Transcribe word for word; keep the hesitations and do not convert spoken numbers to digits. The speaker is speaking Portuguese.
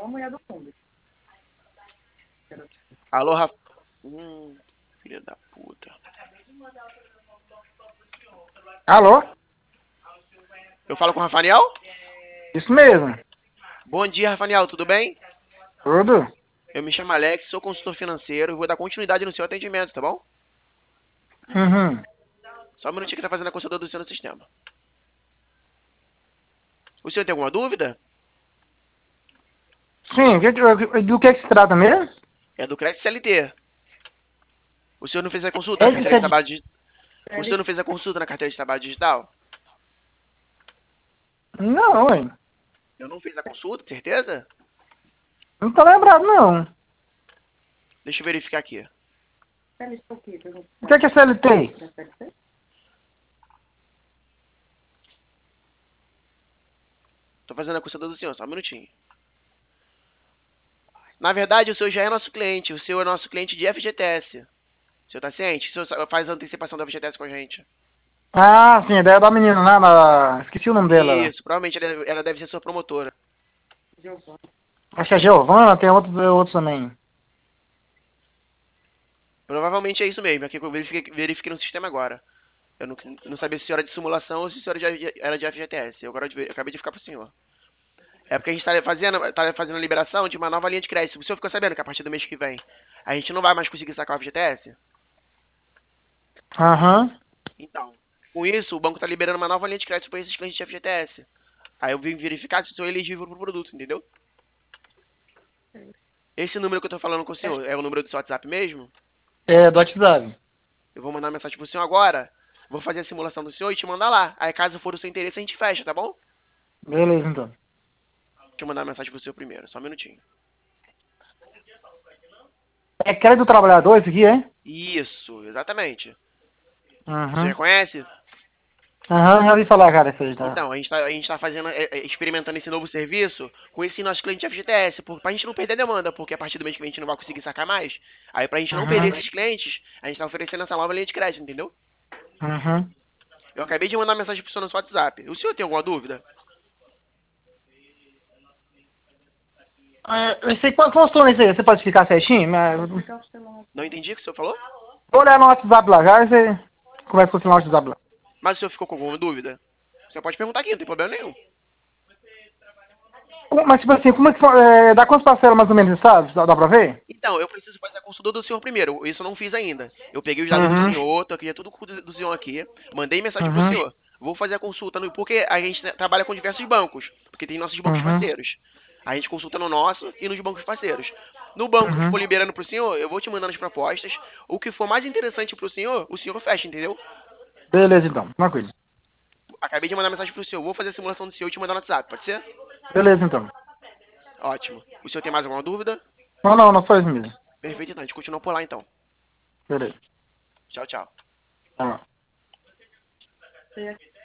Alô, Rafa. Hum, filha da puta. Alô? Eu falo com o Rafael? Isso mesmo. Bom dia, Rafael, tudo bem? Tudo? Eu me chamo Alex, sou consultor financeiro e vou dar continuidade no seu atendimento, tá bom? Uhum. Só um minutinho que tá fazendo a consulta do seu no sistema. O senhor tem alguma dúvida? Sim, que- que- do que, que se trata mesmo? É do crédito C L T. O senhor não fez a consulta na Esse carteira de é de... trabalho digital? O senhor não fez a consulta na carteira de trabalho digital? Não, ué. Eu não fiz a consulta, certeza? Não tô lembrado, não. Deixa eu verificar aqui. O que, que é C L T? Tô fazendo a consulta do senhor, só um minutinho. Na verdade, o senhor já é nosso cliente. O senhor é nosso cliente de F G T S. O senhor tá ciente? O senhor faz a antecipação da F G T S com a gente. Ah, sim, a ideia da menina lá, na... esqueci o nome dela lá. Isso, provavelmente ela ela deve ser sua promotora. Acho que é Giovana, tem outros, outros também. Provavelmente é isso mesmo. Aqui que eu verifiquei, verifiquei no sistema agora. Eu não, não sabia se a senhora era de simulação ou se a senhora já era de F G T S. Eu, agora de ver- eu acabei de ficar pro senhor. É porque a gente está fazendo, tá fazendo a liberação de uma nova linha de crédito. O senhor ficou sabendo que a partir do mês que vem a gente não vai mais conseguir sacar o F G T S? Aham. Então, com isso, o banco está liberando uma nova linha de crédito para esses clientes de F G T S. Aí eu vim verificar se eu sou elegível para o produto, entendeu? Esse número que eu tô falando com o senhor é o número do seu WhatsApp mesmo? É, do WhatsApp. Eu vou mandar uma mensagem pro senhor agora. Vou fazer a simulação do senhor e te mandar lá. Aí caso for do seu interesse, a gente fecha, tá bom? Beleza, então. Deixa eu mandar uma mensagem pro senhor primeiro, só um minutinho. É crédito do trabalhador isso aqui, é? Isso, exatamente. Você já Uhum. conhece? Aham, já ouvi falar, cara, isso aí, tá? Então, a gente tá, a gente tá fazendo, é, é, experimentando esse novo serviço com esse nosso cliente F G T S, por, pra gente não perder demanda, porque a partir do mês que vem a gente não vai conseguir sacar mais. Aí pra gente não perder Uhum. esses clientes, a gente tá oferecendo essa nova linha de crédito, entendeu? Uhum. Eu acabei de mandar uma mensagem pro senhor no seu WhatsApp. O senhor tem alguma dúvida? É, eu sei quantos funciona isso aí, você pode explicar certinho? Mas... Não entendi o que o senhor falou? Vou olhar no WhatsApp lá já e você começa a funcionar o WhatsApp lá. Mas o senhor ficou com alguma dúvida? Você pode perguntar aqui, não tem problema nenhum. Mas tipo assim, como é que fa- é, dá quantas parcelas mais ou menos, sabe? Dá, dá pra ver? Então, eu preciso fazer a consulta do senhor primeiro. Isso eu não fiz ainda. Eu peguei os dados do Uhum. senhor, tô aqui, é tudo do do senhor aqui. Mandei mensagem pro Uhum. senhor. Vou fazer a consulta, no, porque a gente trabalha com diversos bancos. Porque tem nossos bancos Uhum. parceiros. A gente consulta no nosso e nos bancos parceiros. No banco que Uhum. for liberando pro senhor, eu vou te mandando as propostas. O que for mais interessante pro senhor, o senhor fecha, entendeu? Beleza então, tranquilo. Acabei de mandar mensagem pro senhor. Vou fazer a simulação do senhor e te mandar no WhatsApp, pode ser? Beleza então. Ótimo. O senhor tem mais alguma dúvida? Não, não, não foi isso mesmo. Perfeito, então. A gente continua por lá, então. Beleza. Tchau, tchau. Tá.